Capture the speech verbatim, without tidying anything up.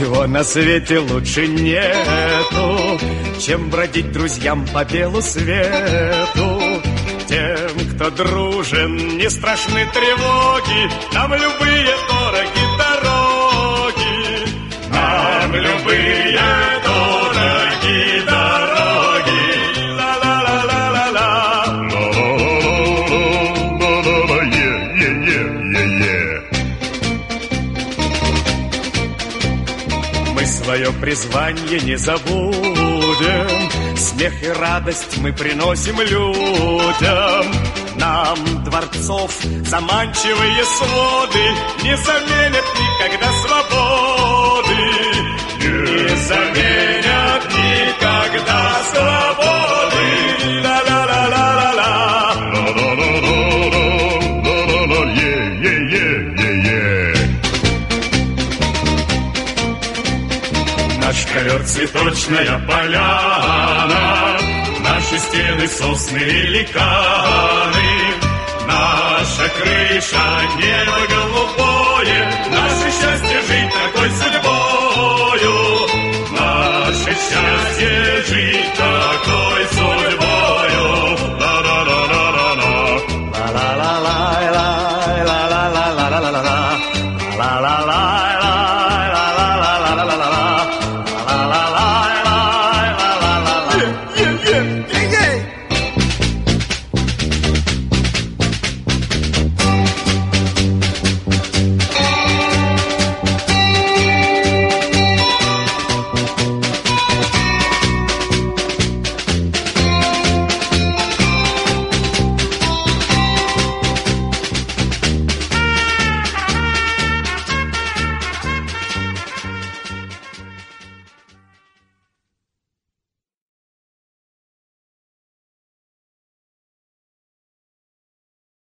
Ничего на свете лучше нету, чем бродить друзьям по белу свету. Тем, кто дружен, не страшны тревоги, нам любые дороги дороги, нам любые дороги дороги. Ла-ла-ла-ла-ла-ла. Мы свое призвание не забудем, смех и радость мы приносим людям. Нам дворцов заманчивые своды не заменят никогда свободы, не заменят никогда свободы. Ла-ла-ла-ла-ла-ла. Наш ковер цветочная поляна, наши стены сосны великаны, наша крыша небо голубое, наше счастье жить такой судьбою, наше счастье жить